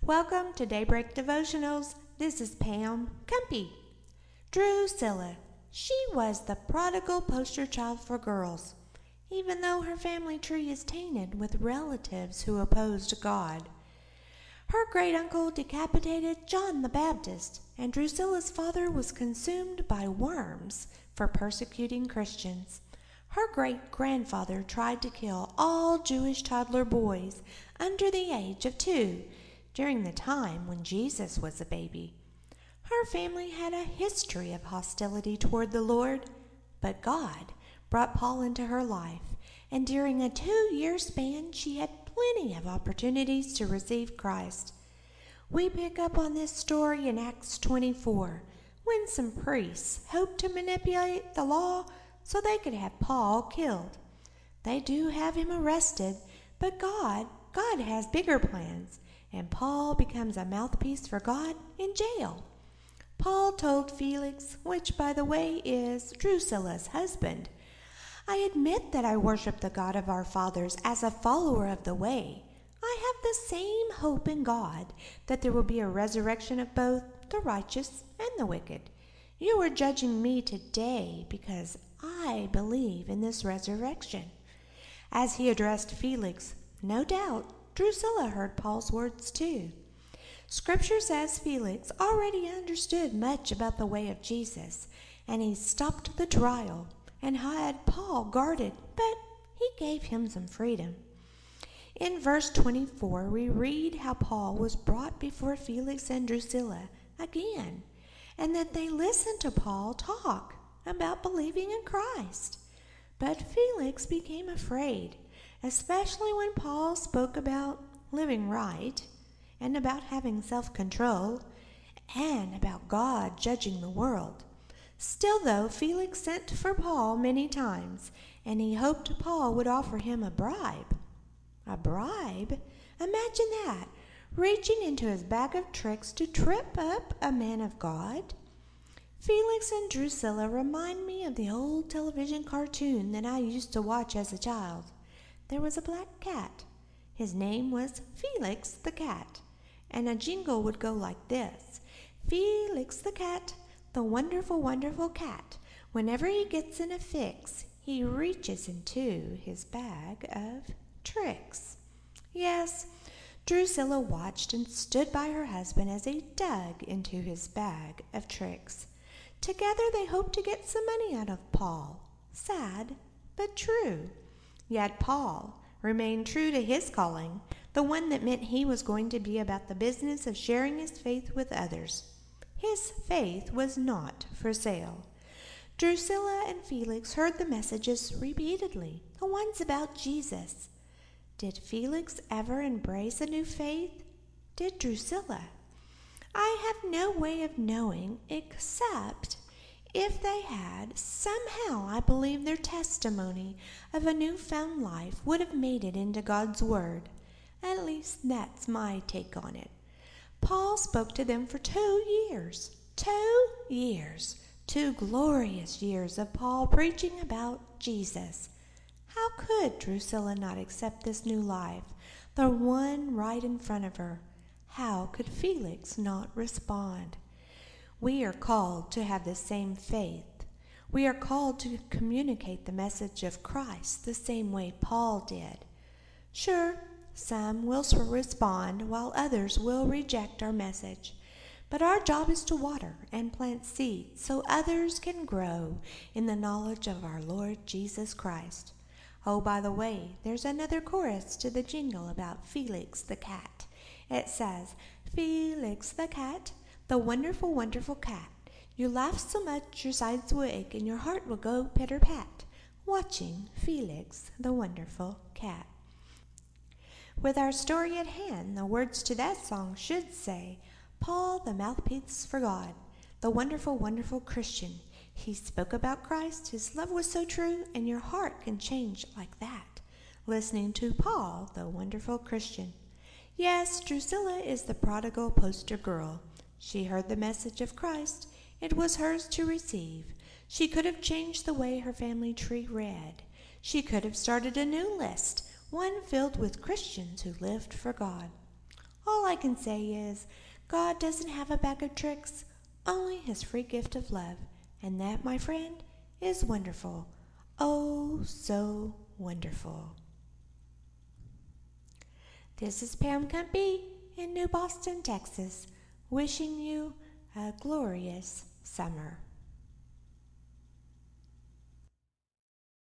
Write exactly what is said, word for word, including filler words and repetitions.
Welcome to Daybreak Devotionals. This is Pam Cumpy. Drusilla. She was the prodigal poster child for girls, even though her family tree is tainted with relatives who opposed God. Her great-uncle decapitated John the Baptist, and Drusilla's father was consumed by worms for persecuting Christians. Her great-grandfather tried to kill all Jewish toddler boys under the age of two during the time when Jesus was a baby. Her family had a history of hostility toward the Lord, but God brought Paul into her life, and during a two-year span she had plenty of opportunities to receive Christ. We pick up on this story in Acts twenty-four, when some priests hoped to manipulate the law so they could have Paul killed. They do have him arrested, but God, God has bigger plans, and Paul becomes a mouthpiece for God in jail. Paul told Felix, which by the way is Drusilla's husband, "I admit that I worship the God of our fathers as a follower of the way. I have the same hope in God that there will be a resurrection of both the righteous and the wicked. You are judging me today because I believe in this resurrection." As he addressed Felix, no doubt Drusilla heard Paul's words too. Scripture says Felix already understood much about the way of Jesus, and he stopped the trial and had Paul guarded, but he gave him some freedom. In verse twenty-four, we read how Paul was brought before Felix and Drusilla again, and that they listened to Paul talk about believing in Christ. But Felix became afraid, especially when Paul spoke about living right, and about having self-control, and about God judging the world. Still, though, Felix sent for Paul many times, and he hoped Paul would offer him a bribe. A bribe? Imagine that, reaching into his bag of tricks to trip up a man of God. Felix and Drusilla remind me of the old television cartoon that I used to watch as a child. There was a black cat. His name was Felix the cat, and a jingle would go like this: "Felix the cat, the wonderful, wonderful cat. Whenever he gets in a fix, he reaches into his bag of tricks." Yes, Drusilla watched and stood by her husband as he dug into his bag of tricks. Together they hoped to get some money out of Paul. Sad, but true. Yet Paul remained true to his calling, the one that meant he was going to be about the business of sharing his faith with others. His faith was not for sale. Drusilla and Felix heard the messages repeatedly, the ones about Jesus. Did Felix ever embrace a new faith? Did Drusilla? I have no way of knowing, except if they had, somehow I believe their testimony of a newfound life would have made it into God's Word. At least that's my take on it. Paul spoke to them for two years. Two years. Two glorious years of Paul preaching about Jesus. How could Drusilla not accept this new life, the one right in front of her? How could Felix not respond? We are called to have the same faith. We are called to communicate the message of Christ the same way Paul did. Sure, some will respond while others will reject our message. But our job is to water and plant seeds so others can grow in the knowledge of our Lord Jesus Christ. Oh, by the way, there's another chorus to the jingle about Felix the cat. It says, "Felix the cat, the wonderful, wonderful cat. You laugh so much your sides will ache and your heart will go pitter-pat, watching Felix the wonderful cat." With our story at hand, the words to that song should say, Paul, the mouthpiece for God, the wonderful, wonderful Christian. He spoke about Christ, his love was so true, and your heart can change like that, listening to Paul, the wonderful Christian. Yes, Drusilla is the prodigal poster girl. She heard the message of Christ. It was hers to receive. She could have changed the way her family tree read. She could have started a new list, one filled with Christians who lived for God. All I I can say is, God doesn't have a bag of tricks, only his free gift of love. And that, my friend, is wonderful. Oh, so wonderful. This is Pam Cumpy in New Boston, Texas, wishing you a glorious summer.